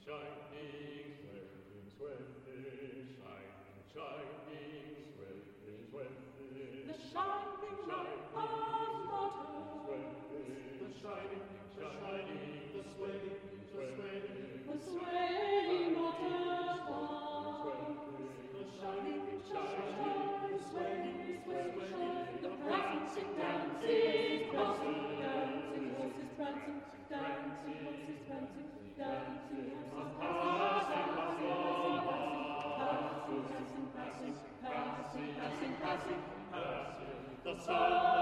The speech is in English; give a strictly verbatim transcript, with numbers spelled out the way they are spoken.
shining, swelling, swelling, shining, shining, swelling, swelling. The shining light of waters. The shining, the shining, the swelling, the swelling. The swaying waters fall. The shining, shining, the swelling, swelling. The prancing, dancing, crossing, dancing, horses prancing, dancing, horses prancing, dancing, horses passing, passing, passing, passing, passing, passing, passing, passing, passing. The sun.